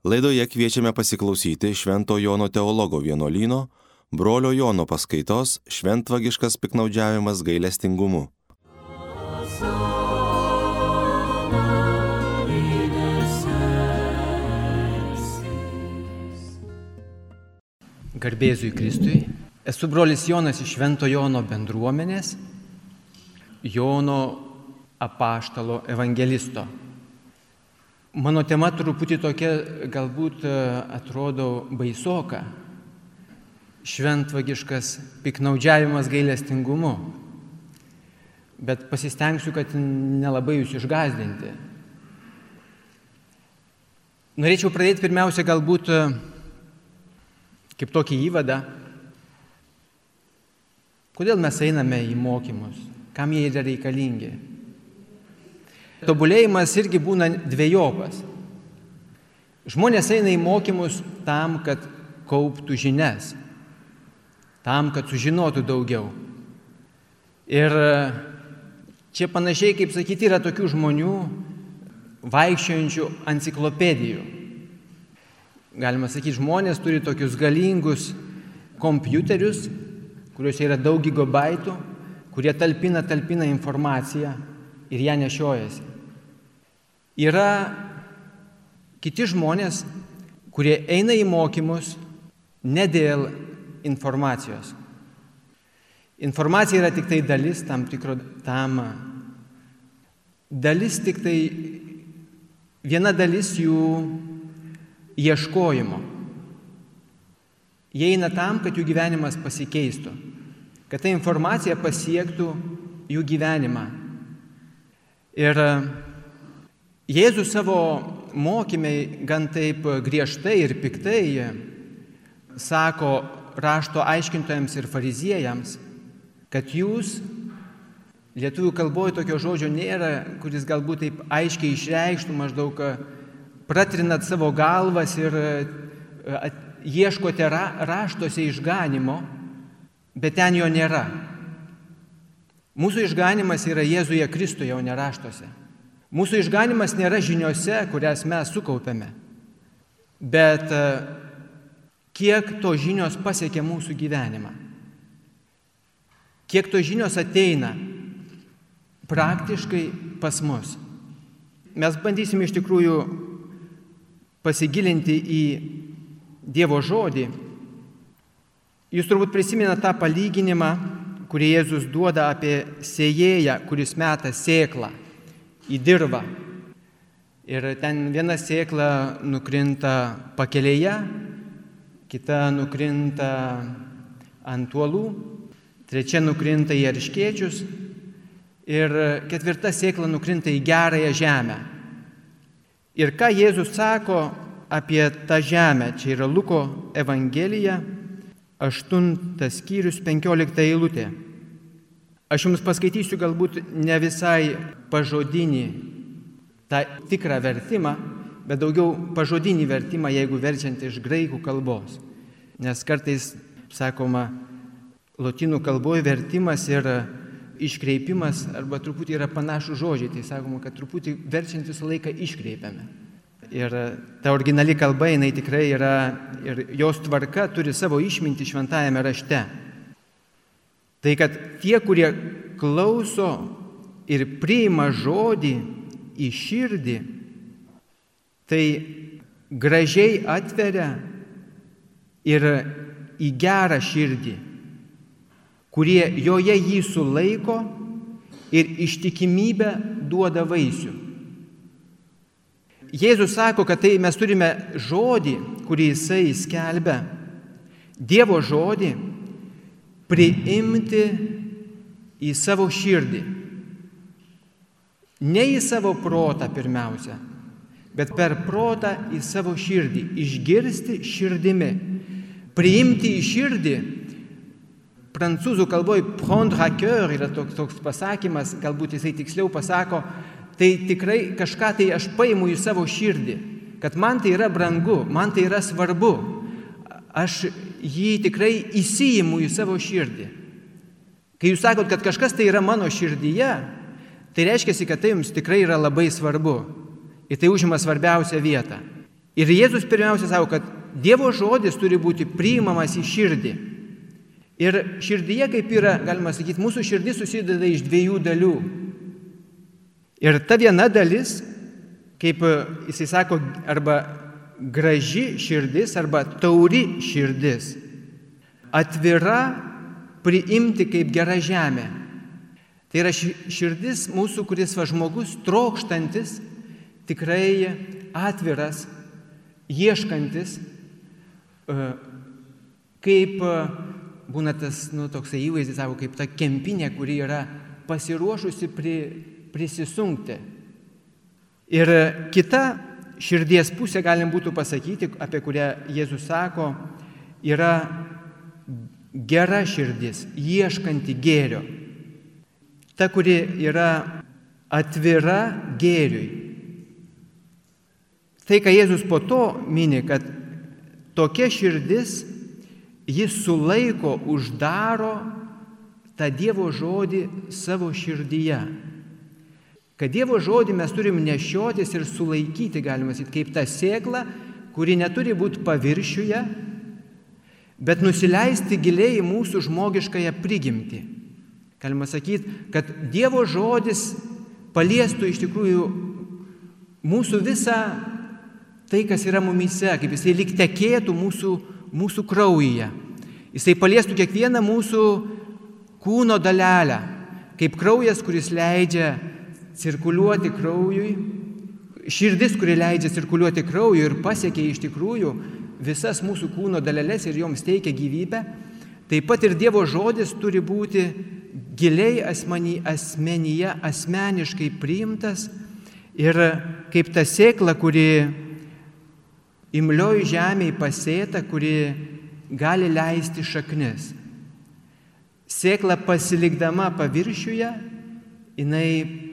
Laidoje kviečiame pasiklausyti Švento Jono teologo vienuolyno brolio Jono paskaitos Šventvagiškas piktnaudžiavimas gailestingumu. Garbėzui Kristui. Esu brolis Jonas iš Švento Jono bendruomenės, Jono apaštalo evangelisto. Mano tema truputį tokia, galbūt atrodo baisoka. Šventvagiškas piktnaudžiavimas gailestingumu. Bet pasistengsiu, kad nelabai jūs išgąsdinti. Norėčiau pradėti pirmiausia galbūt kaip tokį įvadą. Kodėl mes einame į mokymus? Kam jie yra reikalingi? Tobulėjimas irgi būna dvejopas. Žmonės eina į mokymus tam, kad kauptų žinias, tam, kad sužinotų daugiau. Ir čia panašiai, kaip sakyti, yra tokių žmonių vaikščiojančių enciklopedijų. Galima sakyti, žmonės turi tokius galingus kompiuterius, kuriuose yra daug gigabaitų, kurie talpina informaciją ir ją nešiojasi. Yra kiti žmonės, kurie eina į mokymus ne dėl informacijos. Informacija yra tik tai dalis tam tikro dalis, tik tai viena dalis jų ieškojimo. Jie eina tam, kad jų gyvenimas pasikeistų, kad ta informacija pasiektų jų gyvenimą. Ir Jėzus savo mokymai gan taip griežtai ir piktai sako rašto aiškintojams ir fariziejams, kad jūs, lietuvių kalboje tokio žodžio nėra, kuris galbūt taip aiškiai išreikštų, maždaug pratrinat savo galvas ir ieškote raštuose išganimo, bet ten jo nėra. Mūsų išganimas yra Jėzuje Kristuje, o ne raštuose. Mūsų išganimas nėra žiniose, kurias mes sukaupėme, bet kiek to žinios pasiekia mūsų gyvenimą. Kiek to žinios ateina praktiškai pas mus. Mes bandysime iš tikrųjų pasigilinti į Dievo žodį. Jūs turbūt prisimenate tą palyginimą, kurį Jėzus duoda apie sėjėją, kuris meta sėklą į dirvą. Ir ten viena sėkla nukrinta pakelėje, kita nukrinta ant uolų, trečia nukrinta į erškėčius ir ketvirta sėkla nukrinta į gerąją žemę. Ir ką Jėzus sako apie tą žemę? Čia yra Luko Evangelija, 8 skyrius, 15 eilutė. Aš jums paskaitysiu galbūt ne visai pažodinį, tą tikrą vertimą, bet daugiau pažodinį vertimą, jeigu verčiant iš graikų kalbos. Nes kartais, sakoma, lotynų kalboje vertimas ir iškreipimas arba truputį yra panašų žodžiai. Tai sakoma, kad truputį verčiant visą laiką iškreipiame. Ir ta originali kalba, jinai tikrai yra, ir jos tvarka turi savo išmintį šventajame rašte. Tai kad tie, kurie klauso ir priima žodį į širdį, tai gražiai atveria ir į gerą širdį, kurie joje jį sulaiko ir ištikimybę duoda vaisių. Jėzus sako, kad tai mes turime žodį, kurį jisai skelbia, Dievo žodį, priimti į savo širdį. Ne į savo protą pirmiausia, bet per protą į savo širdį. Išgirsti širdimi. Priimti į širdį. Prancūzų kalboje prendre à cœur yra toks pasakymas, galbūt jisai tiksliau pasako, tai tikrai kažką tai aš paimu į savo širdį, kad man tai yra brangu, man tai yra svarbu. Aš jį tikrai įsiimu į savo širdį. Kai jūs sakot, kad kažkas tai yra mano širdyje, tai reiškia, kad tai jums tikrai yra labai svarbu. Ir tai užima svarbiausią vietą. Ir Jėzus pirmiausia sako, kad Dievo žodis turi būti priimamas į širdį. Ir širdyje, kaip yra, galima sakyti, mūsų širdis susideda iš dviejų dalių. Ir ta viena dalis, kaip jisai sako, arba graži širdis, arba tauri širdis, atvira priimti kaip gera žemė. Tai yra širdis mūsų, kuris žmogus trokštantis, tikrai atviras, ieškantis, kaip būna tas toksai įvaizdis, savo, kaip ta kempinė, kuri yra pasiruošusi prisisunkti. Ir kita širdies pusė, galim būtų pasakyti, apie kurią Jėzus sako, yra gera širdis, ieškanti gėrio. Ta, kuri yra atvira gėriui. Tai, ką Jėzus po to mini, kad tokia širdis, jis sulaiko, uždaro tą Dievo žodį savo širdyje. Kad Dievo žodį mes turim nešiotis ir sulaikyti, galima sakyti, kaip ta sėkla, kuri neturi būti paviršiuje, bet nusileisti giliai į mūsų žmogiškąją prigimtį. Galima sakyti, kad Dievo žodis paliestų iš tikrųjų mūsų visą tai, kas yra mumyse, kaip jisai lyg tekėtų mūsų kraujyje. Jisai paliestų kiekvieną mūsų kūno dalelę, kaip kraujas, kuris leidžia cirkuliuoti kraujui, širdis, kuri leidžia cirkuliuoti kraujui ir pasiekia iš tikrųjų visas mūsų kūno daleles ir joms teikia gyvybę, taip pat ir Dievo žodis turi būti giliai asmenyje, asmeniškai priimtas ir kaip ta sėkla, kuri imlioj žemėje pasėta, kuri gali leisti šaknis. Sėkla pasilikdama paviršiuje, jinai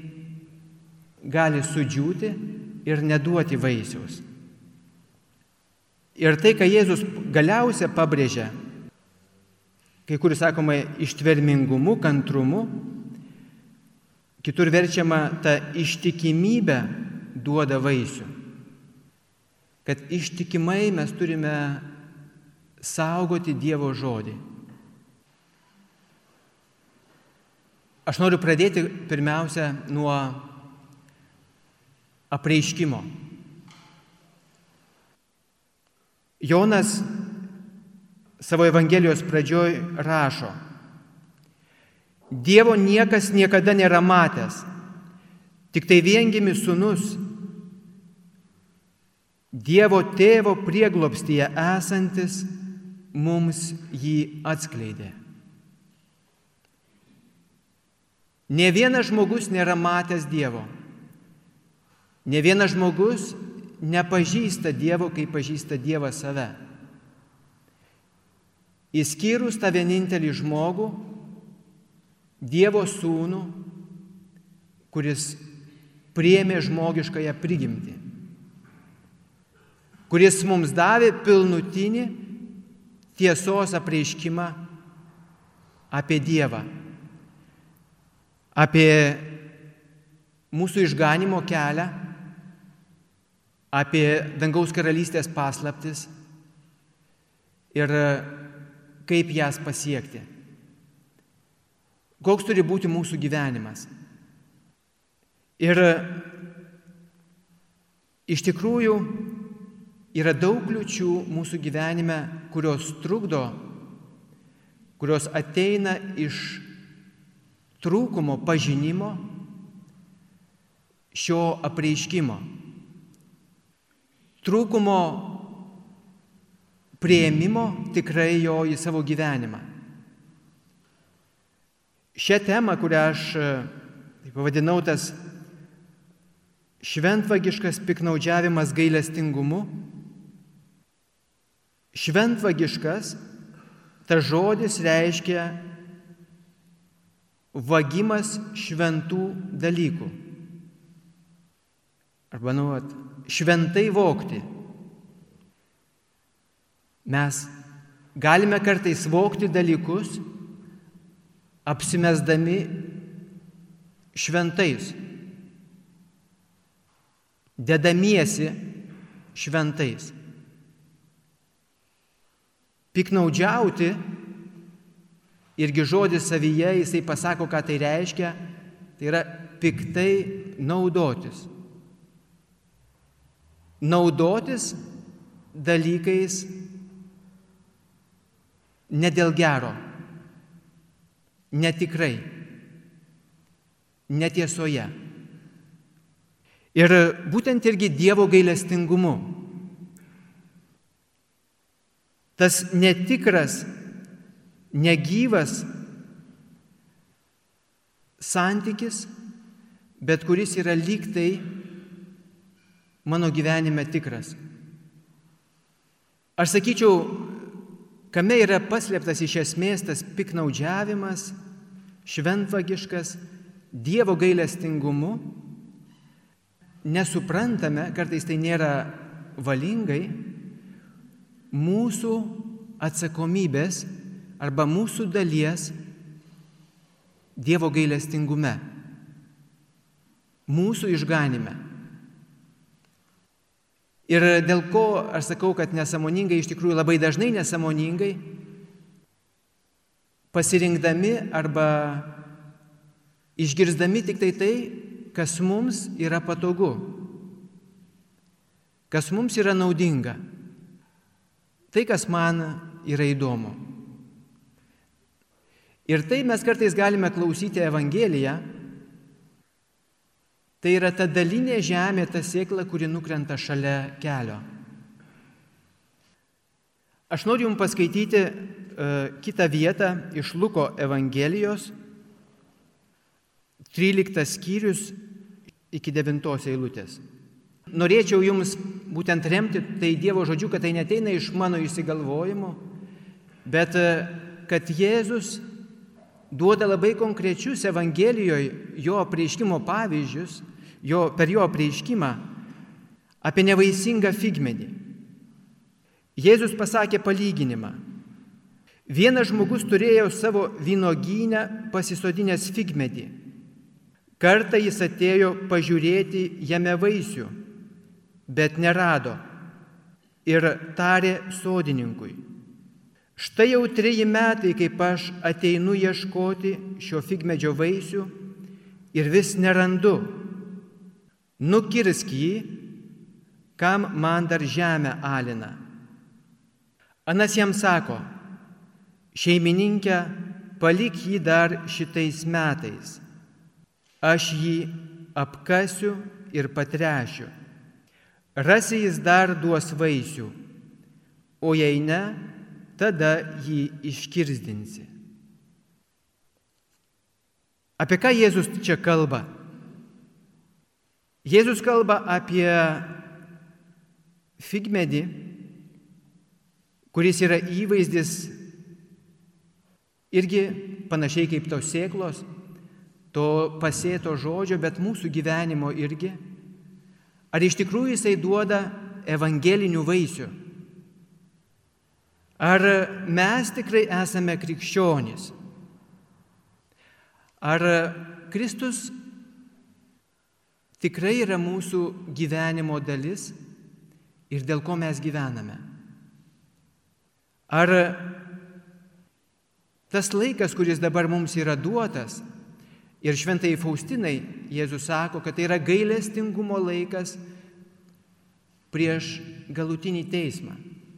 gali sudžiūti ir neduoti vaisiaus. Ir tai, ką Jėzus galiausia pabrėžia, kai kur sakoma ištvermingumu, kantrumu, kitur verčiama ta ištikimybė duoda vaisių. Kad ištikimai mes turime saugoti Dievo žodį. Aš noriu pradėti pirmiausia nuo apreiškimo. Jonas savo Evangelijos pradžioj rašo: Dievo niekas niekada nėra matęs, tik tai viengimis sūnus, Dievo tėvo prieglobstyje esantis, mums jį atskleidė. Nė vienas žmogus nėra matęs Dievo. Nė vienas žmogus nepažįsta Dievo, kaip pažįsta Dievas save. Išskyrus tą vienintelį žmogų, Dievo sūnų, kuris priėmė žmogiškąją prigimtį, kuris mums davė pilnutinį tiesos apreiškimą apie Dievą, apie mūsų išganimo kelią, apie dangaus karalystės paslaptis ir kaip jas pasiekti. Koks turi būti mūsų gyvenimas. Ir iš tikrųjų yra daug kliūčių mūsų gyvenime, kurios trukdo, kurios ateina iš trūkumo pažinimo šio apreiškimo, trūkumo priėmimo tikrai jo į savo gyvenimą. Šią temą, kurią aš pavadinau tas šventvagiškas piktnaudžiavimas gailestingumu, šventvagiškas, tas žodis reiškia vagimas šventų dalykų. Arba, šventai vogti. Mes galime kartais vogti dalykus, apsimesdami šventais, dedamiesi šventais. Piknaudžiauti, irgi žodis savyje, jisai pasako, ką tai reiškia, tai yra piktai naudotis. Naudotis dalykais ne dėl gero, netikrai, netiesoje. Ir būtent irgi Dievo gailestingumu. Tas netikras, negyvas santykis, bet kuris yra lyg tai mano gyvenime tikras. Aš sakyčiau, kame yra paslėptas iš esmės tas piknaudžiavimas, šventvagiškas, Dievo gailestingumu, nesuprantame, kartais tai nėra valingai, mūsų atsakomybės arba mūsų dalies Dievo gailestingume, mūsų išganime. Ir dėl ko aš sakau, kad nesąmoningai, iš tikrųjų labai dažnai nesąmoningai, pasirinkdami arba išgirsdami tik tai, kas mums yra patogu, kas mums yra naudinga, tai, kas man yra įdomu. Ir tai mes kartais galime klausyti Evangeliją, tai yra ta dalinė žemė, ta sėkla, kuri nukrenta šalia kelio. Aš noriu jums paskaityti kitą vietą iš Luko Evangelijos, 13 skyrius iki 9 eilutės. Norėčiau jums būtent remti tai Dievo žodžiu, kad tai neteina iš mano išsigalvojimo, bet kad Jėzus duoda labai konkrečius Evangelijoje jo apreiškimo pavyzdžius, per jo apreiškimą apie nevaisingą figmedį. Jėzus pasakė palyginimą. Vienas žmogus turėjo savo vynogyne pasisodinęs figmedį. Kartą jis atėjo pažiūrėti jame vaisių, bet nerado ir tarė sodininkui: štai jau 3 metai, kaip aš ateinu ieškoti šio figmedžio vaisių ir vis nerandu. Nukirsk jį, kam man dar žemę alina. Anas jam sako: šeimininkė, palik jį dar šitais metais. Aš jį apkasiu ir patrešiu. Rasi jis dar duos vaisių, o jei ne, tada jį iškirsdinsi. Apie ką Jėzus čia kalba? Jėzus kalba apie figmedį, kuris yra įvaizdis irgi panašiai kaip tos sėklos, to pasėto žodžio, bet mūsų gyvenimo irgi. Ar iš tikrųjų jisai duoda evangelinių vaisių? Ar mes tikrai esame krikščionys? Ar Kristus tikrai yra mūsų gyvenimo dalis ir dėl ko mes gyvename? Ar tas laikas, kuris dabar mums yra duotas, ir šventai Faustinai Jėzus sako, kad tai yra gailestingumo laikas prieš galutinį teismą,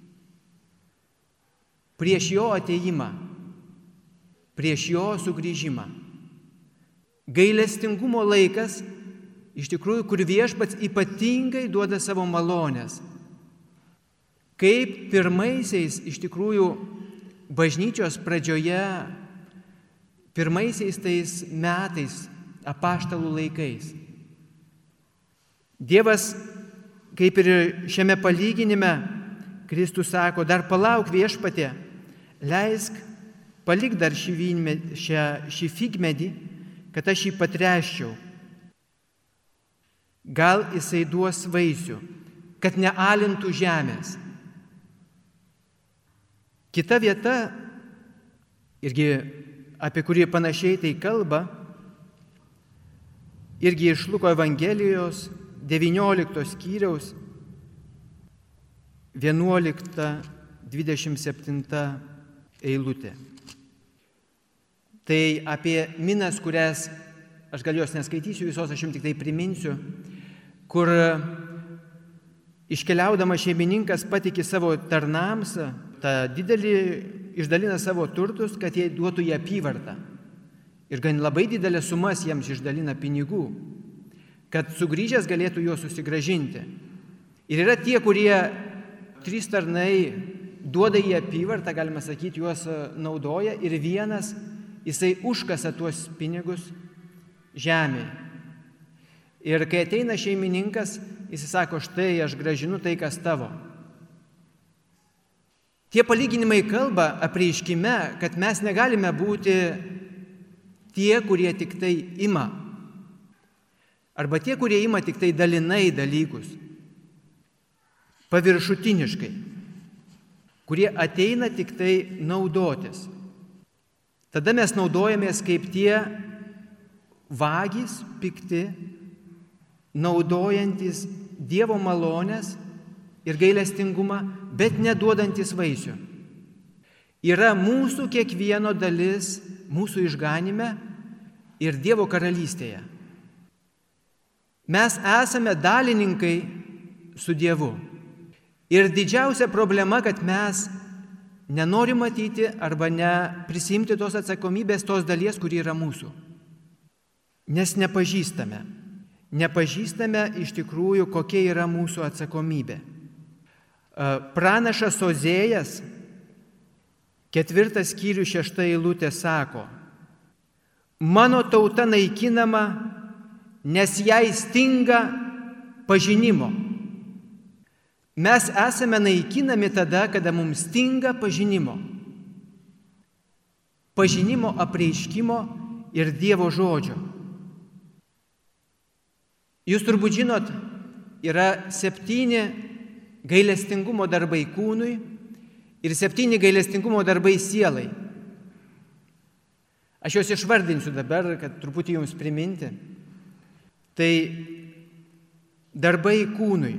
prieš jo atėjimą, prieš jo sugrįžimą. Gailestingumo laikas, iš tikrųjų, kur Viešpats ypatingai duoda savo malonės. Kaip pirmaisiais, iš tikrųjų, bažnyčios pradžioje, pirmaisiais tais metais, apaštalų laikais. Dievas, kaip ir šiame palyginime, Kristus sako: dar palauk, Viešpatie, leisk, palik dar šį figmedį, kad aš jį patreščiau. Gal jisai duos vaisių, kad nealintų žemės. Kita vieta, irgi apie kurį panašiai tai kalba, irgi iš Luko Evangelijos 19 skyriaus 11-27 eilutė. Tai apie minas, kurias, aš gal jos neskaitysiu visos, aš jums tik tai priminsiu, kur iškeliaudamas šeimininkas patiki savo tarnams, tą didelį išdalina savo turtus, kad jie duotų į apyvartą. Ir gan labai didelės sumas jiems išdalina pinigų, kad sugrįžęs galėtų juos susigrąžinti. Ir yra tie, kurie 3 tarnai duoda į apyvartą, galima sakyti, juos naudoja, ir vienas, jisai užkasa tuos pinigus žemėje. Ir kai ateina šeimininkas, jis sako, štai aš grąžinu tai, kas tavo. Tie palyginimai kalba apreiškime, kad mes negalime būti tie, kurie tik tai ima. Arba tie, kurie ima tik tai dalinai dalykus. Paviršutiniškai. Kurie ateina tik tai naudotis. Tada mes naudojamės kaip tie vagys, pikti, naudojantis Dievo malonės ir gailestingumą, bet neduodantis vaisių. Yra mūsų kiekvieno dalis mūsų išganime ir Dievo karalystėje. Mes esame dalininkai su Dievu. Ir didžiausia problema, kad mes nenorim matyti arba neprisimti tos atsakomybės, tos dalies, kuri yra mūsų. Nes nepažįstame. Nepažįstame iš tikrųjų, kokia yra mūsų atsakomybė. Pranašas Ozėjas, 4 skyrius 6 eilutė sako, mano tauta naikinama, nes jai stinga pažinimo. Mes esame naikinami tada, kada mums stinga pažinimo. Pažinimo, apreiškimo ir Dievo žodžio. Jūs turbūt žinot, yra 7 gailestingumo darbai kūnui ir 7 gailestingumo darbai sielai. Aš juos išvardinsiu dabar, kad truputį jums priminti. Tai darbai kūnui.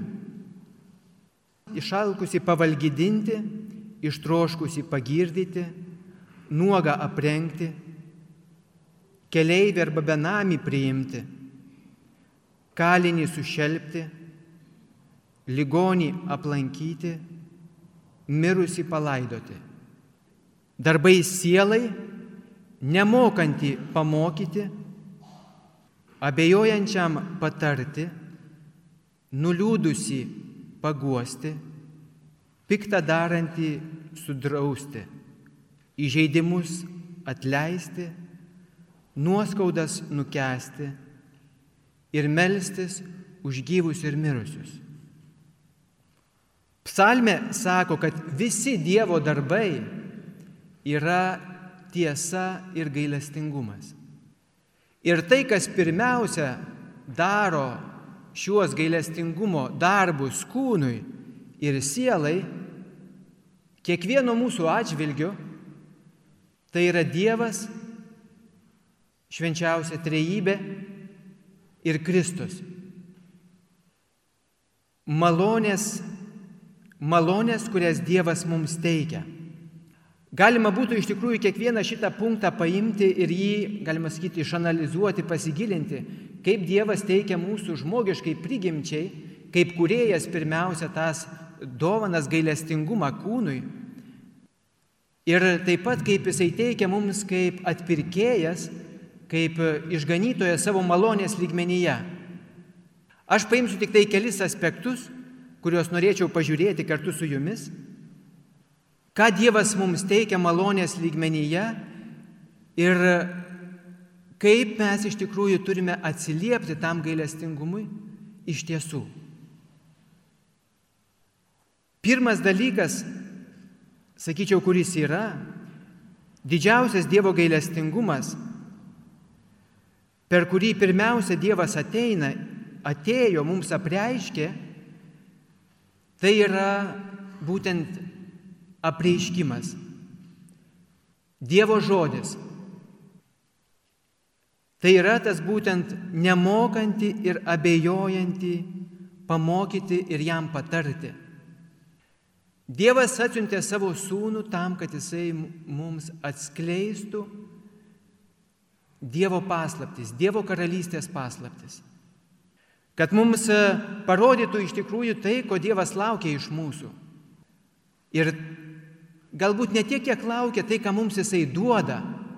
Išalkusį pavalgydinti, ištroškusį pagirdyti, nuogą aprengti, keleivį arba benamį priimti, kalinį sušelpti, ligonį aplankyti, mirusį palaidoti. Darbai sielai, nemokantį pamokyti, abejojančiam patarti, nuliūdusį paguosti, piktą darantį sudrausti, įžeidimus atleisti, nuoskaudas nukęsti ir melstis už gyvus ir mirusius. Psalmė sako, kad visi Dievo darbai yra tiesa ir gailestingumas. Ir tai, kas pirmiausia daro šiuos gailestingumo darbus kūnui ir sielai, kiekvieno mūsų atžvilgiu, tai yra Dievas, švenčiausia trejybė ir Kristus. Malonės, kurias Dievas mums teikia. Galima būtų iš tikrųjų kiekvieną šitą punktą paimti ir jį, galima sakyti, išanalizuoti, pasigilinti, kaip Dievas teikia mūsų žmogiškai prigimčiai, kaip kūrėjas pirmiausia tas dovanas gailestingumą kūnui ir taip pat kaip jisai teikia mums kaip atpirkėjas, kaip išganytojas savo malonės lygmenyje. Aš paimsiu tik tai kelis aspektus, kuriuos norėčiau pažiūrėti kartu su jumis. Ką Dievas mums teikia malonės lygmenyje ir kaip mes iš tikrųjų turime atsiliepti tam gailestingumui iš tiesų. Pirmas dalykas, sakyčiau, kuris yra didžiausias Dievo gailestingumas, per kurį pirmiausia Dievas atėjo, mums apreiškė, tai yra būtent apreiškimas. Dievo žodis. Tai yra tas būtent nemokanti ir abejojanti pamokyti ir jam patarti. Dievas atsiuntė savo sūnų tam, kad jisai mums atskleistų Dievo paslaptis, Dievo karalystės paslaptis. Kad mums parodytų iš tikrųjų tai, ko Dievas laukia iš mūsų. Ir galbūt ne tiek, kiek laukia tai, ką mums jisai duoda,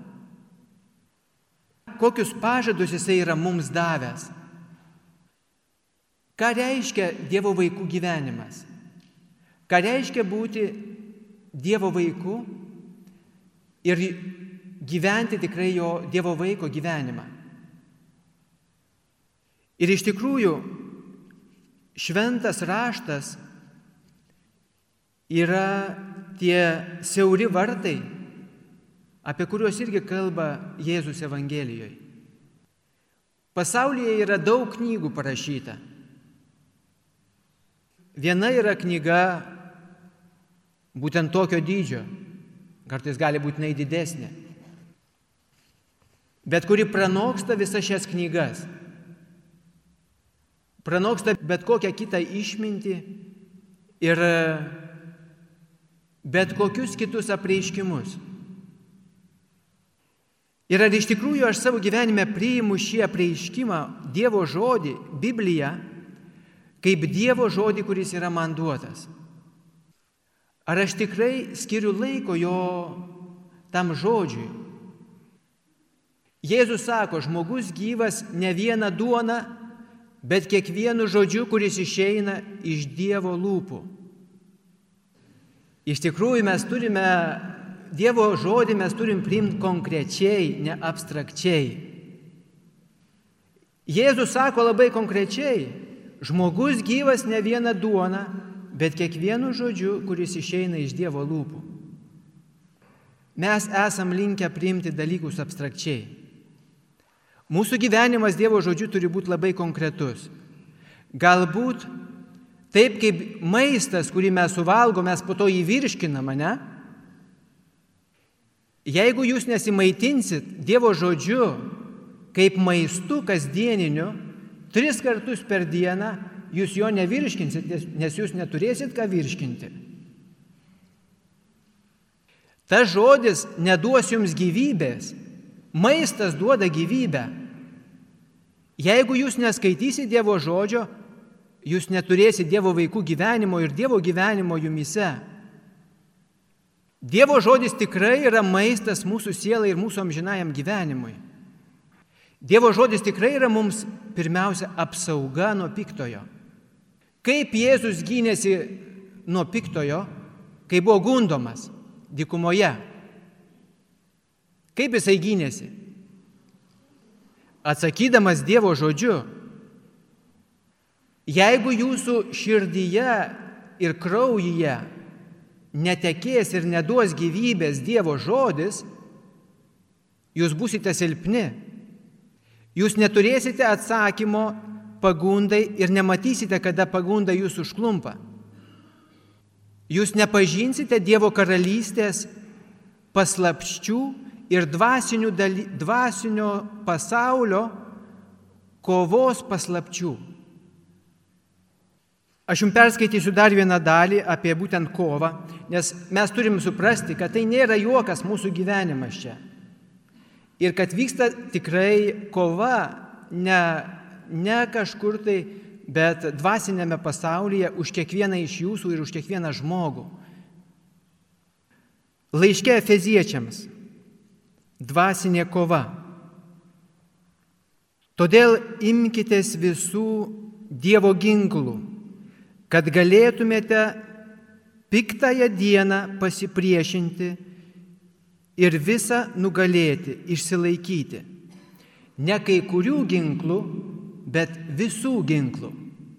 kokius pažadus jisai yra mums davęs. Ką reiškia Dievo vaikų gyvenimas? Ką reiškia būti Dievo vaiku ir gyventi tikrai jo Dievo vaiko gyvenimą. Ir iš tikrųjų, šventas raštas yra tie siauri vartai, apie kuriuos irgi kalba Jėzus Evangelijoje. Pasaulyje yra daug knygų parašyta. Viena yra knyga būtent tokio dydžio, kartais gali būti didesnė, bet kuri pranoksta visas šias knygas. Pranoksta bet kokią kitą išmintį ir bet kokius kitus apreiškimus. Ir ar iš tikrųjų aš savo gyvenime priimu šį apreiškimą, Dievo žodį, Bibliją, kaip Dievo žodį, kuris yra man duotas? Ar aš tikrai skiriu laiko jo tam žodžiui? Jėzus sako, žmogus gyvas ne viena duona, bet kiekvienu žodžiu, kuris išeina iš Dievo lūpų. Iš tikrųjų, mes turime Dievo žodį, mes turim priimti konkrečiai, ne abstrakčiai. Jėzus sako labai konkrečiai, žmogus gyvas ne viena duona, bet kiekvienu žodžiu, kuris išeina iš Dievo lūpų. Mes esam linkę priimti dalykus abstrakčiai. Mūsų gyvenimas Dievo žodžiu turi būti labai konkretus. Galbūt taip kaip maistas, kurį mes suvalgome, mes po to jį virškiname, ne? Jeigu jūs nesimaitinsit Dievo žodžiu kaip maistu kasdieniniu, 3 kartus per dieną, jūs jo nevirškinsit, nes jūs neturėsit ką virškinti. Tas žodis neduos jums gyvybės. Maistas duoda gyvybę. Jeigu jūs neskaitysit Dievo žodžio, jūs neturėsit Dievo vaikų gyvenimo ir Dievo gyvenimo jumise. Dievo žodis tikrai yra maistas mūsų sielai ir mūsų amžinajam gyvenimui. Dievo žodis tikrai yra mums pirmiausia apsauga nuo piktojo. Kaip Jėzus gynėsi nuo piktojo, kai buvo gundomas dykumoje? Kaip jisai gynėsi? Atsakydamas Dievo žodžiu. Jeigu jūsų širdyje ir kraujyje netekės ir neduos gyvybės Dievo žodis, jūs būsite silpni. Jūs neturėsite atsakymo pagundai ir nematysite, kada pagunda jūs užklumpa. Jūs nepažinsite Dievo karalystės paslapčių ir dvasinio pasaulio kovos paslapčių. Aš jums perskaitysiu dar vieną dalį apie būtent kovą, nes mes turim suprasti, kad tai nėra juokas mūsų gyvenimas čia. Ir kad vyksta tikrai kova ne kažkur tai, bet dvasinėme pasaulyje už kiekvieną iš jūsų ir už kiekvieną žmogų. Laiške Efeziečiams dvasinė kova. Todėl imkitės visų Dievo ginklų, kad galėtumėte piktąją dieną pasipriešinti ir visą nugalėti, išsilaikyti. Ne kai kurių ginklų, bet visų ginklų.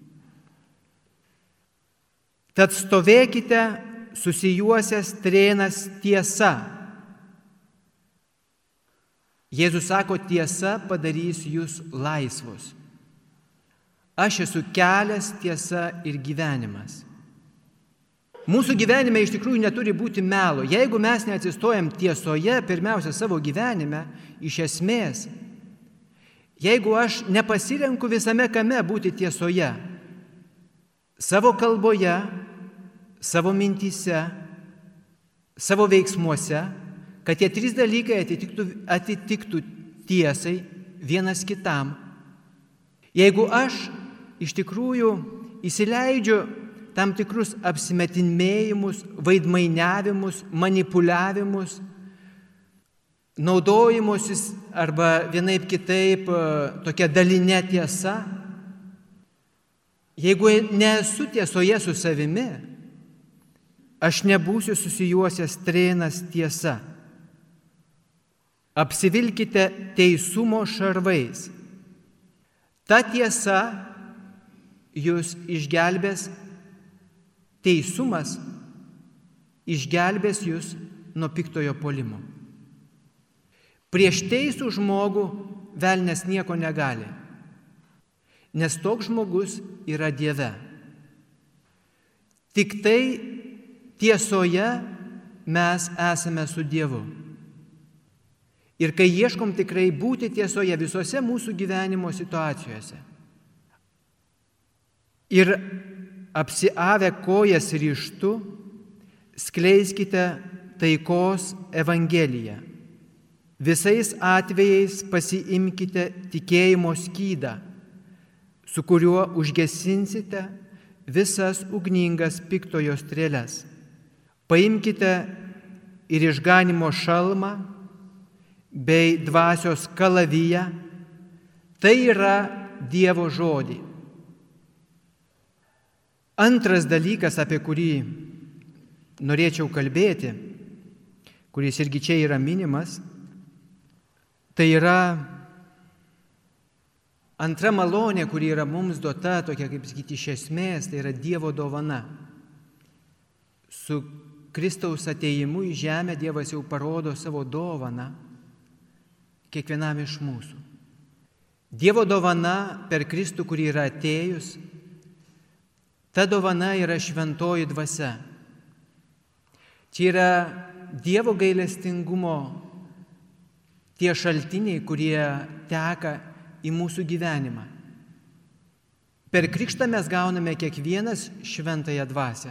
Tad stovėkite susijuosęs trėnas tiesa. Jėzus sako, tiesa padarys jūs laisvus. Aš esu kelias, tiesa ir gyvenimas. Mūsų gyvenime iš tikrųjų neturi būti melo. Jeigu mes neatsistojam tiesoje, pirmiausia savo gyvenime, iš esmės, jeigu aš nepasirenku visame kame būti tiesoje, savo kalboje, savo mintyse, savo veiksmuose, kad tie trys dalykai atitiktų tiesai vienas kitam. Jeigu aš iš tikrųjų įsileidžiu tam tikrus apsimetinėjimus, vaidmainiavimus, manipuliavimus, naudojimusis arba vienaip kitaip tokia dalinė tiesa, jeigu nesu tiesoje su savimi, aš nebūsiu susijuosęs trėnas tiesa. Apsivilkite teisumo šarvais. Ta tiesa jūs išgelbės, teisumas išgelbės jūs nuo piktojo puolimo. Prieš teisų žmogų velnias nieko negali, nes toks žmogus yra Dieve. Tik tai tiesoje mes esame su Dievu. Ir kai ieškom tikrai būti tiesoje visose mūsų gyvenimo situacijose ir apsiavę kojas ryžtu, skleiskite taikos evangeliją. Visais atvejais pasiimkite tikėjimo skydą, su kuriuo užgesinsite visas ugningas piktojo strėles. Paimkite ir išganimo šalmą bei dvasios kalaviją, tai yra Dievo žodį. Antras dalykas, apie kurį norėčiau kalbėti, kuris irgi čia yra minimas, tai yra antra malonė, kuri yra mums duota, tokia kaip sakyti iš esmės, tai yra Dievo dovana. Su Kristaus atėjimu į žemę Dievas jau parodo savo dovaną kiekvienam iš mūsų. Dievo dovana per Kristų, kuri yra atėjus, ta dovana yra šventoji dvasia. Čia yra Dievo gailestingumo tie šaltiniai, kurie teka į mūsų gyvenimą. Per krikštą mes gauname kiekvienas šventąją dvasią.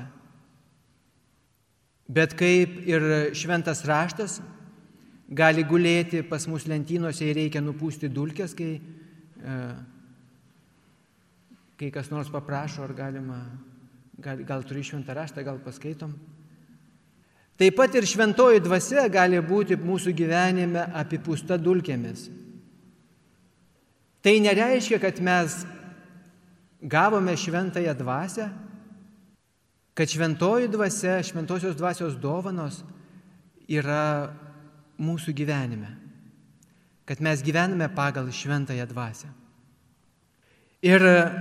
Bet kaip ir šventas raštas gali gulėti pas mus lentynose ir reikia nupūsti dulkes, kai kas nors paprašo, ar galima, gal turi šventą raštą, gal paskaitom. Taip pat ir šventoji dvasia gali būti mūsų gyvenime apipūsta dulkėmis. Tai nereiškia, kad mes gavome šventąją dvasią, kad šventoji dvasia, šventosios dvasios dovanos yra mūsų gyvenime, kad mes gyvename pagal šventąją dvasią. Ir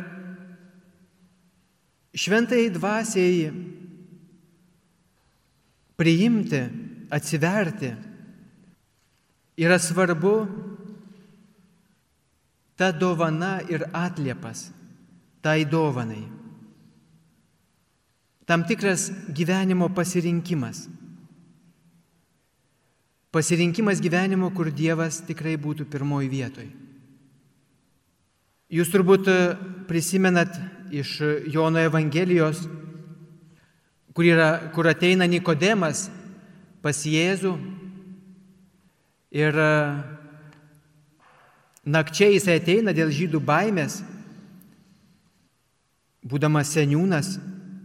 šventajai dvasiai priimti, atsiverti yra svarbu ta dovana ir atliepas tai dovanai. Tam tikras gyvenimo pasirinkimas. Pasirinkimas gyvenimo, kur Dievas tikrai būtų pirmoji vietoj. Jūs turbūt prisimenat iš Jono Evangelijos, kur ateina Nikodemas pas Jėzų ir nakčiai jis ateina dėl žydų baimės, būdamas seniūnas,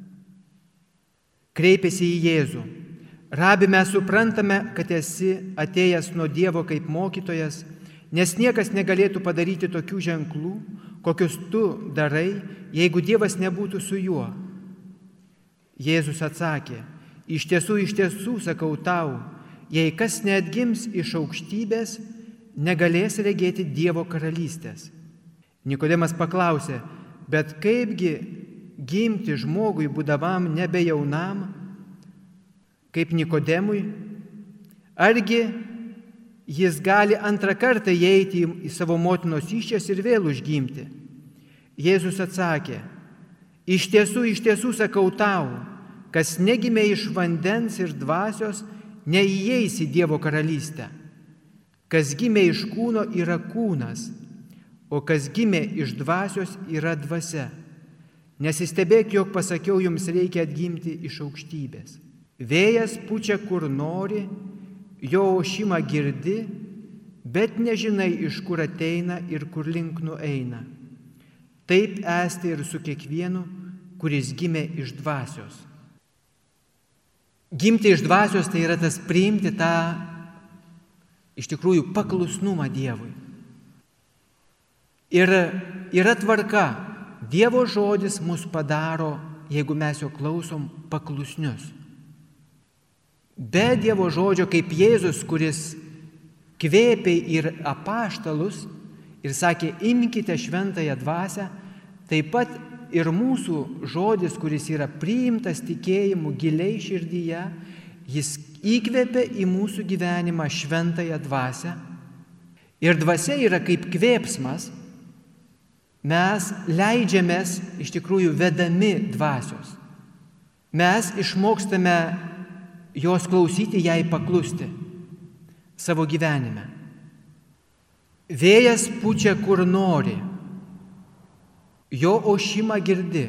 kreipėsi į Jėzų. Rabi, mes suprantame, kad esi atėjęs nuo Dievo kaip mokytojas, nes niekas negalėtų padaryti tokių ženklų, kokius tu darai, jeigu Dievas nebūtų su juo. Jėzus atsakė, iš tiesų, sakau tau, jei kas neatgims iš aukštybės, negalės regėti Dievo karalystės. Nikodemas paklausė, bet kaipgi gimti žmogui būdavam nebejaunam, kaip Nikodemui, argi jis gali antrą kartą įeiti į savo motinos įsčias ir vėl užgimti? Jėzus atsakė, iš tiesų, sakau tau, kas negimė iš vandens ir dvasios, neįeis į Dievo karalystę. Kas gimė iš kūno yra kūnas, o kas gimė iš dvasios yra dvasia. Nesistebėk, jog pasakiau, jums reikia atgimti iš aukštybės. Vėjas pučia kur nori, jo ošimą girdi, bet nežinai, iš kur ateina ir kur link nueina. Taip esti ir su kiekvienu, kuris gimė iš dvasios. Gimti iš dvasios tai yra tas priimti tą iš tikrųjų paklusnumą Dievui. Ir yra tvarka. Dievo žodis mus padaro, jeigu mes jo klausom, paklusnius. Be Dievo žodžio, kaip Jėzus, kuris kvėpė ir apaštalus ir sakė, imkite šventąją dvasią, taip pat ir mūsų žodis, kuris yra priimtas tikėjimu giliai širdyje, jis įkvėpia į mūsų gyvenimą šventąją dvasią. Ir dvasia yra kaip kvėpsmas. Mes leidžiamės iš tikrųjų vedami dvasios. Mes išmokstame jos klausyti, jai paklusti savo gyvenime. Vėjas pučia kur nori, jo ošimą girdi,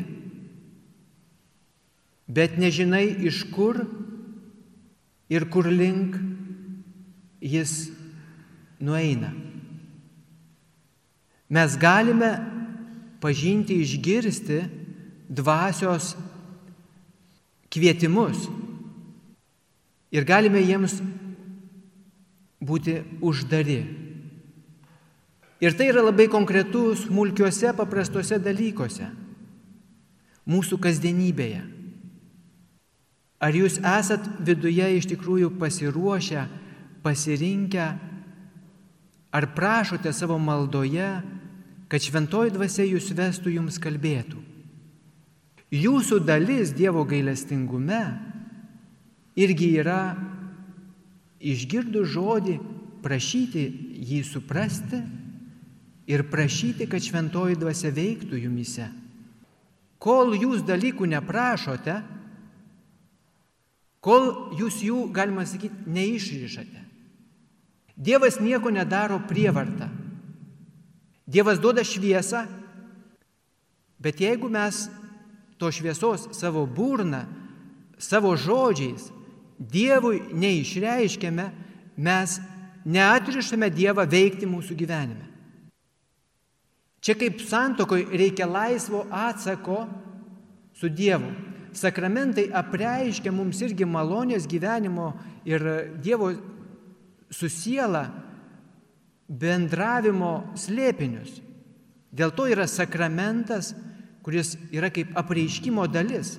bet nežinai iš kur ir kur link jis nueina. Mes galime pažinti, išgirsti dvasios kvietimus ir galime jiems būti uždari. Ir tai yra labai konkretus smulkiuose, paprastuose dalykuose, mūsų kasdienybėje. Ar jūs esat viduje iš tikrųjų pasiruošę, pasirinkę, ar prašote savo maldoje, kad šventoji dvasia jūs vestų, jums kalbėtų. Jūsų dalis Dievo gailestingume irgi yra išgirdus žodį, prašyti jį suprasti ir prašyti, kad šventoji dvasia veiktų jumyse. Kol jūs dalykų neprašote, kol jūs jų, galima sakyti, neišrišate. Dievas nieko nedaro prievartą. Dievas duoda šviesą, bet jeigu mes to šviesos savo burną, savo žodžiais Dievui neišreiškiame, mes neatrišame Dievą veikti mūsų gyvenime. Čia kaip santuokoje reikia laisvo atsako su Dievu. Sakramentai apreiškia mums irgi malonės gyvenimo ir Dievo su siela bendravimo slėpinius. Dėl to yra sakramentas, kuris yra kaip apreiškimo dalis.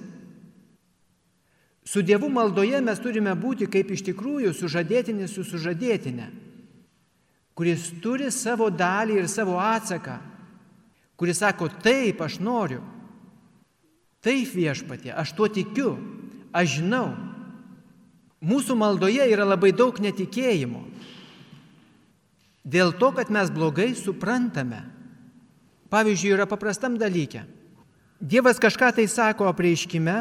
Su Dievu maldoje mes turime būti kaip iš tikrųjų sužadėtinis su sužadėtine, kuris turi savo dalį ir savo atsaką, kuris sako, taip, aš noriu, taip viešpatie, aš tuo tikiu, aš žinau. Mūsų maldoje yra labai daug netikėjimo. Dėl to, kad mes blogai suprantame. Pavyzdžiui, yra paprastam dalyke. Dievas kažką tai sako apreiškime,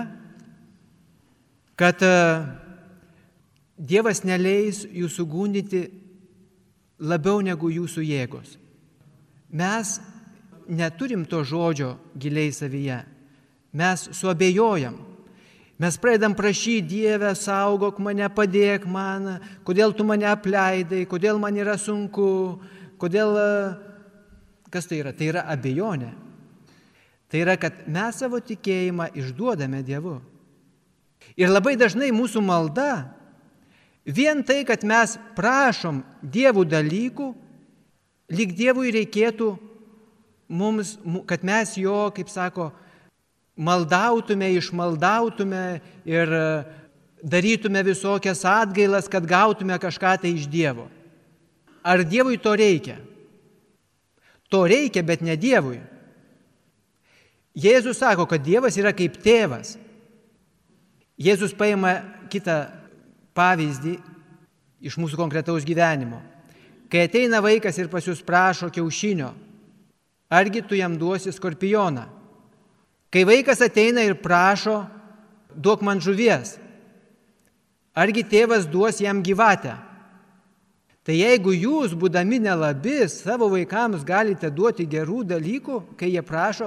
kad Dievas neleis jūsų gundyti labiau negu jūsų jėgos. Mes neturim to žodžio giliai savyje. Mes suabejojam. Mes pradedam prašyti, Dieve, saugok mane, padėk man, kodėl tu mane apleidai, kodėl man yra sunku, kodėl... Kas tai yra? Tai yra abejonė. Tai yra, kad mes savo tikėjimą išduodame Dievu. Ir labai dažnai mūsų malda, vien tai, kad mes prašom Dievų dalykų, lyg Dievui reikėtų mums, kad mes jo, kaip sako, maldautume, išmaldautume ir darytume visokias atgailas, kad gautume kažką tai iš Dievo. Ar Dievui to reikia? To reikia, bet ne Dievui. Jėzus sako, kad Dievas yra kaip tėvas. Jėzus paima kitą pavyzdį iš mūsų konkretaus gyvenimo. Kai ateina vaikas ir pas jūs prašo kiaušinio, argi tu jam duosi skorpioną? Kai vaikas ateina ir prašo, duok man žuvies, argi tėvas duos jam gyvatę? Tai jeigu jūs, būdami nelabi, savo vaikams galite duoti gerų dalykų, kai jie prašo,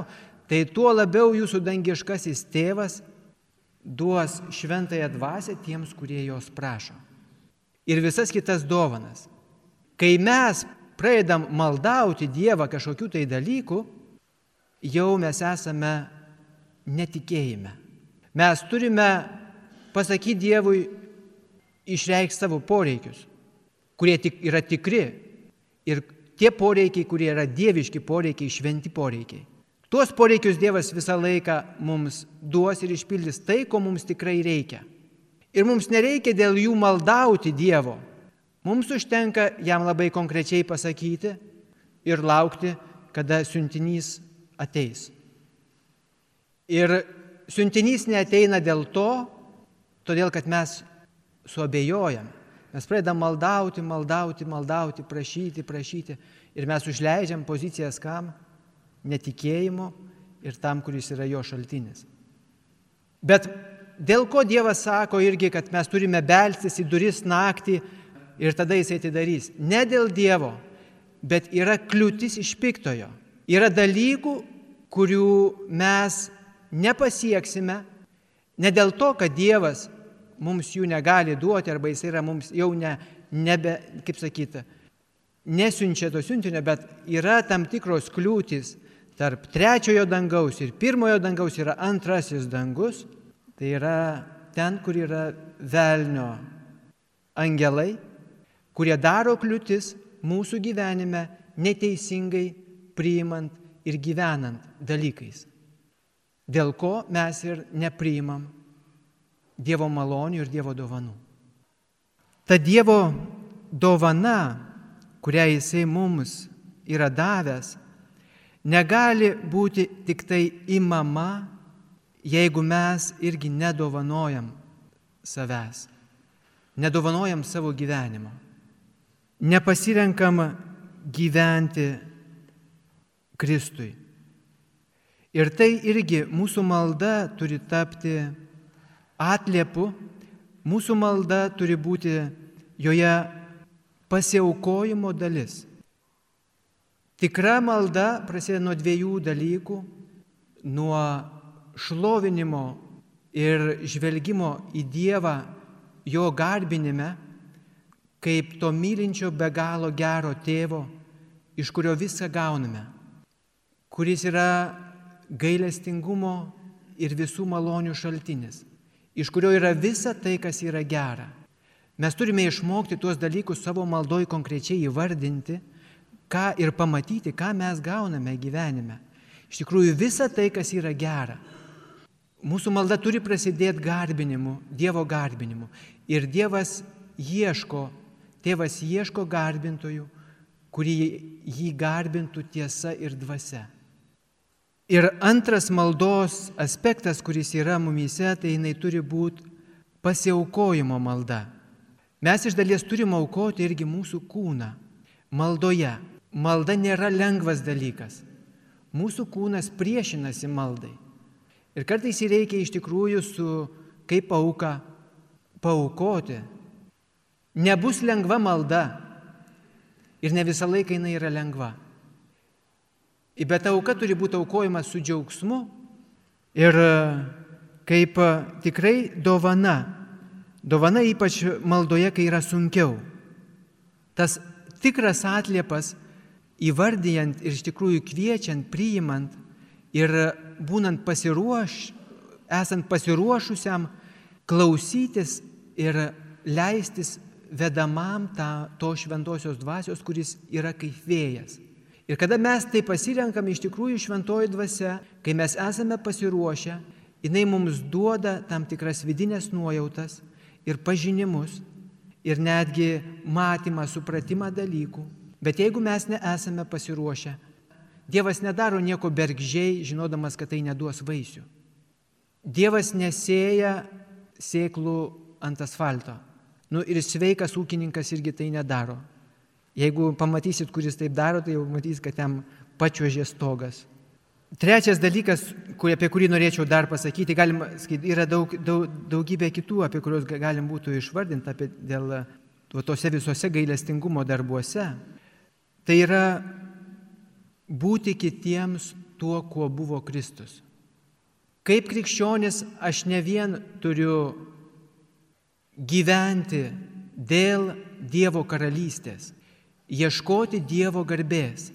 tai tuo labiau jūsų dangiškasis tėvas duos šventąją dvasią tiems, kurie jos prašo. Ir visas kitas dovanas. Kai mes pradedam maldauti Dievą kažkokių tai dalykų, jau mes esame netikėjime. Mes turime pasakyti Dievui, išreikšti savo poreikius, kurie yra tikri. Ir tie poreikiai, kurie yra dieviški poreikiai, šventi poreikiai. Tuos poreikius Dievas visą laiką mums duos ir išpildys tai, ko mums tikrai reikia. Ir mums nereikia dėl jų maldauti Dievo. Mums užtenka jam labai konkrečiai pasakyti ir laukti, kada siuntinys ateis. Ir siuntinys neateina dėl to, todėl kad mes suabejojame. Mes pradedam maldauti, prašyti ir mes užleidžiam pozicijas kam? Netikėjimo ir tam, kuris yra jo šaltinis. Bet dėl ko Dievas sako irgi, kad mes turime belstis į duris naktį ir tada jis atidarys? Ne dėl Dievo, bet yra kliūtis iš piktojo. Yra dalykų, kurių mes nepasieksime, ne dėl to, kad Dievas mums jų negali duoti, arba jis yra mums jau nesiunčia to siuntinio, bet yra tam tikros kliūtis tarp trečiojo dangaus ir pirmojo dangaus, yra antrasis dangus, tai yra ten, kur yra velnio angelai, kurie daro kliūtis mūsų gyvenime neteisingai priimant ir gyvenant dalykais, dėl ko mes ir nepriimam Dievo malonių ir Dievo dovanų. Ta Dievo dovana, kurią Jisai mums yra davęs, negali būti tik tai imama, jeigu mes irgi nedovanojam savęs, nedovanojam savo gyvenimo, nepasirenkam gyventi Kristui. Ir tai irgi mūsų malda turi tapti atliepu, mūsų malda turi būti joje pasiaukojimo dalis. Tikra malda prasideda nuo dviejų dalykų, nuo šlovinimo ir žvelgimo į Dievą, jo garbinime, kaip to mylinčio be galo gero tėvo, iš kurio viską gauname, kuris yra gailestingumo ir visų malonių šaltinis, iš kurio yra visa tai, kas yra gera. Mes turime išmokti tuos dalykus savo maldoj konkrečiai įvardinti, ką ir pamatyti, ką mes gauname gyvenime. Iš tikrųjų, visa tai, kas yra gera. Mūsų malda turi prasidėti garbinimu, Dievo garbinimu. Ir Tėvas ieško garbintojų, kurie jį garbintų tiesa ir dvasia. Ir antras maldos aspektas, kuris yra mumyse, tai jinai turi būti pasiaukojimo malda. Mes iš dalies turime aukoti irgi mūsų kūną maldoje. Malda nėra lengvas dalykas. Mūsų kūnas priešinasi maldai. Ir kartais jį reikia iš tikrųjų kaip auką paaukoti. Nebus lengva malda. Ir ne visą laiką jinai yra lengva. Bet auka turi būti aukojimas su džiaugsmu ir kaip tikrai dovana. Dovana ypač maldoje, kai yra sunkiau. Tas tikras atliepas įvardyjant ir iš tikrųjų kviečiant, priimant ir būnant esant pasiruošusiam klausytis ir leistis vedamam to šventosios dvasios, kuris yra kaip vėjas. Ir kada mes tai pasirenkam, iš tikrųjų šventoji dvasia, kai mes esame pasiruošę, jinai mums duoda tam tikras vidinės nuojautas ir pažinimus ir netgi matymą, supratimą dalykų. Bet jeigu mes nesame pasiruošę, Dievas nedaro nieko bergždžiai, žinodamas, kad tai neduos vaisių. Dievas nesėja sėklų ant asfalto. Ir sveikas ūkininkas irgi tai nedaro. Jeigu pamatysit, kuris taip daro, tai jau matys, kad ten pačiuožė stogas. Trečias dalykas, apie kurį norėčiau dar pasakyti, yra daugybė kitų, apie kuriuos galim būtų išvardinti dėl tose visose gailestingumo darbuose. Tai yra būti kitiems tuo, kuo buvo Kristus. Kaip krikščionis aš ne vien turiu gyventi dėl Dievo karalystės, ieškoti Dievo garbės.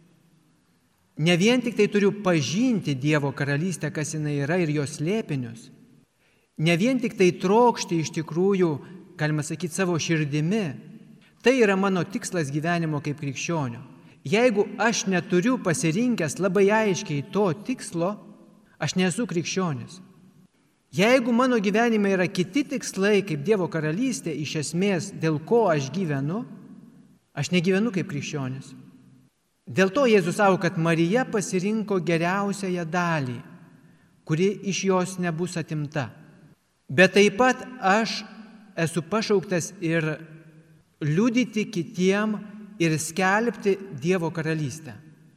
Ne vien tik tai turiu pažinti Dievo karalystę, kas jinai yra ir jos slėpinius. Ne vien tik tai trokšti iš tikrųjų, galima sakyti, savo širdimi. Tai yra mano tikslas gyvenimo kaip krikščionio. Jeigu aš neturiu pasirinkęs labai aiškiai to tikslo, aš nesu krikščionis. Jeigu mano gyvenime yra kiti tikslai kaip Dievo karalystė, iš esmės dėl ko aš gyvenu, aš negyvenu kaip krikščionis. Dėl to Jėzus sako, kad Marija pasirinko geriausiąją dalį, kuri iš jos nebus atimta. Bet taip pat aš esu pašauktas ir liudyti kitiem ir skelbti Dievo karalystę.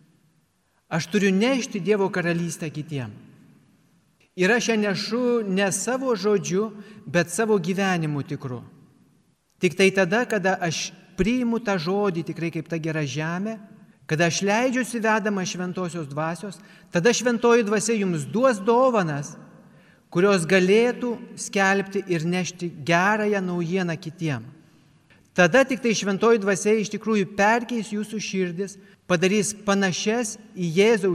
Aš turiu nešti Dievo karalystę kitiem. Ir aš ją nešu ne savo žodžiu, bet savo gyvenimu tikru. Tik tai tada, kada aš priimu tą žodį tikrai kaip ta gera žemė, kada aš leidžiuosi vedama šventosios dvasios, tada šventoji dvasia jums duos dovanas, kurios galėtų skelbti ir nešti gerąją naujieną kitiem. Tada tik tai šventoji dvasia iš tikrųjų perkeis jūsų širdis, padarys panašias į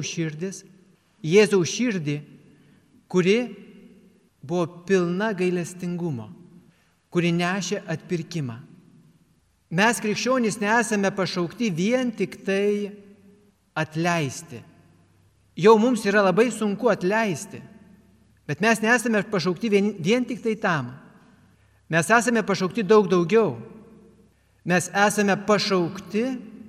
Jėzaus širdį, kuri buvo pilna gailestingumo, kuri nešė atpirkimą. Mes krikščionys nesame pašaukti vien tik tai atleisti. Jau mums yra labai sunku atleisti, bet mes nesame pašaukti vien tik tai tam. Mes esame pašaukti daug daugiau. Mes esame pašaukti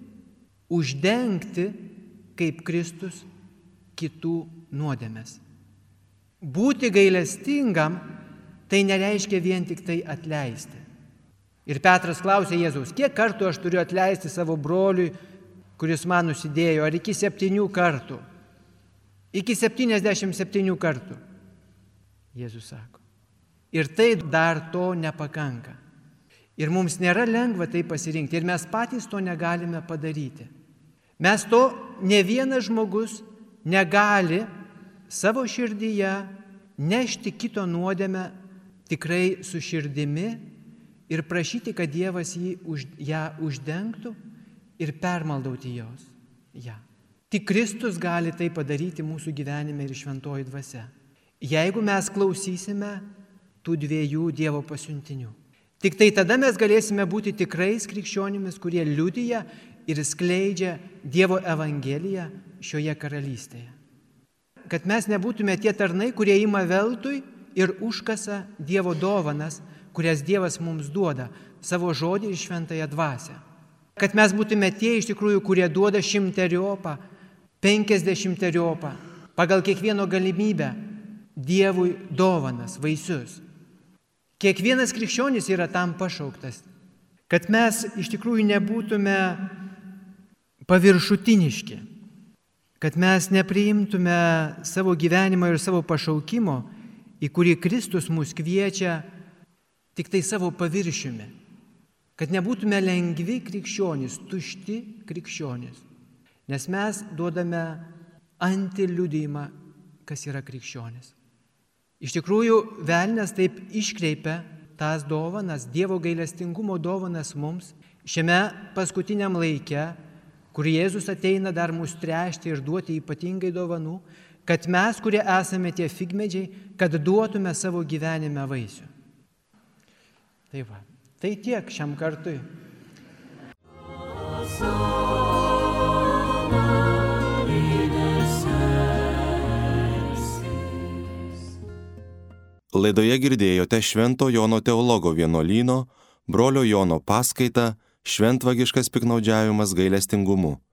uždengti kaip Kristus kitų nuodėmes. Būti gailestingam tai nereiškia vien tik tai atleisti. Ir Petras klausė Jėzaus, kiek kartų aš turiu atleisti savo broliui, kuris man nusidėjo, ar iki 7 kartų? Iki 77 kartų. Jėzus sako. Ir tai dar to nepakanka. Ir mums nėra lengva tai pasirinkti. Ir mes patys to negalime padaryti. Mes to ne vienas žmogus negali savo širdyje nešti kito nuodėmę tikrai su širdimi ir prašyti, kad Dievas ją uždengtų ir permaldauti jos. Ja. Tik Kristus gali tai padaryti mūsų gyvenime ir šventoji dvasia. Jeigu mes klausysime tų 2 Dievo pasiuntinių. Tik tai tada mes galėsime būti tikrais krikščionimis, kurie liudija ir skleidžia Dievo evangeliją šioje karalystėje. Kad mes nebūtume tie tarnai, kurie ima veltui ir užkasa Dievo dovanas, kurias Dievas mums duoda, savo žodį ir šventąją dvasią. Kad mes būtume tie iš tikrųjų, kurie duoda 100-riopą, 50-riopą, pagal kiekvieno galimybę Dievui dovanas, vaisius. Kiekvienas krikščionis yra tam pašauktas, kad mes iš tikrųjų nebūtume paviršutiniški, kad mes nepriimtume savo gyvenimo ir savo pašaukimo, į kurį Kristus mus kviečia tik tai savo paviršiumi, kad nebūtume lengvi krikščionys, tušti krikščionys, nes mes duodame antiliudijimą, kas yra krikščionis. Iš tikrųjų, velnias taip iškreipia tas dovanas, Dievo gailestingumo dovanas mums šiame paskutiniam laike, kur Jėzus ateina dar mus tręšti ir duoti ypatingai dovanų, kad mes, kurie esame tie figmedžiai, kad duotume savo gyvenime vaisių. Tai va, tai tiek šiam kartui. Laidoje girdėjote Švento Jono teologo vienuolyno brolio Jono paskaitą Šventvagiškas piktnaudžiavimas gailestingumu.